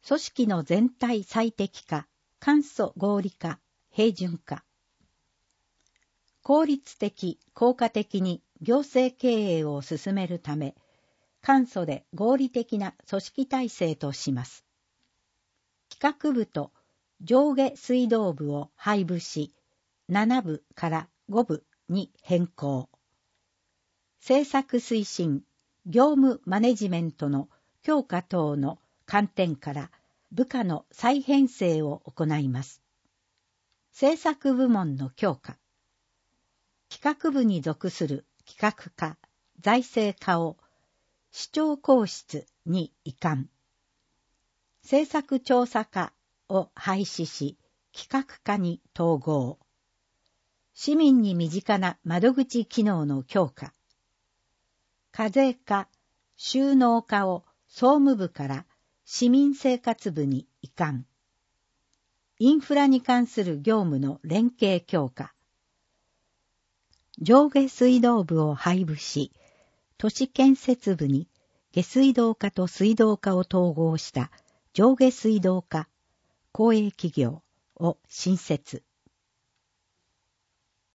組織の全体最適化、簡素合理化、平準化。効率的、効果的に行政経営を進めるため、簡素で合理的な組織体制とします。企画部と上下水道部を配部し、7部から5部に変更。政策推進、業務マネジメントの強化等の観点から部下の再編成を行います。政策部門の強化。企画部に属する企画課、財政課を市長公室に移管。政策調査課を廃止し、企画課に統合。市民に身近な窓口機能の強化。課税課、収納課を総務部から市民生活部に移管。インフラに関する業務の連携強化。上下水道部を配部し、都市建設部に下水道課と水道課を統合した上下水道課、公営企業を新設。